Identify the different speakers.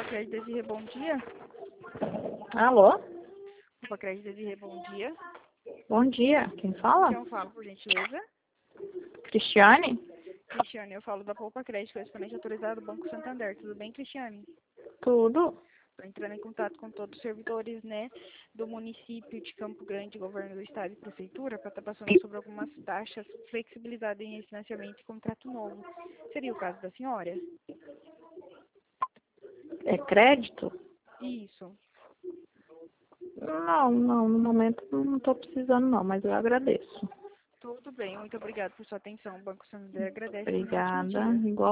Speaker 1: Crédito Desirê, bom dia.
Speaker 2: Alô?
Speaker 1: Opa, Crédito Desirê, bom dia.
Speaker 2: Bom dia. Quem fala?
Speaker 1: Então, falo, por gentileza.
Speaker 2: Cristiane?
Speaker 1: Cristiane, eu falo da Poupa Crédito, correspondente autorizado do Banco Santander. Tudo bem, Cristiane?
Speaker 2: Tudo.
Speaker 1: Estou entrando em contato com todos os servidores, né, do município de Campo Grande, governo do estado e prefeitura, para estar passando sobre algumas taxas flexibilizadas em refinanciamento e contrato novo. Seria o caso da senhora?
Speaker 2: É crédito?
Speaker 1: Isso.
Speaker 2: Não, no momento não estou precisando não, mas eu agradeço.
Speaker 1: Tudo bem, muito obrigada por sua atenção. O Banco Santander agradece. Um ótimo
Speaker 2: Obrigada.
Speaker 1: dia.
Speaker 2: Igual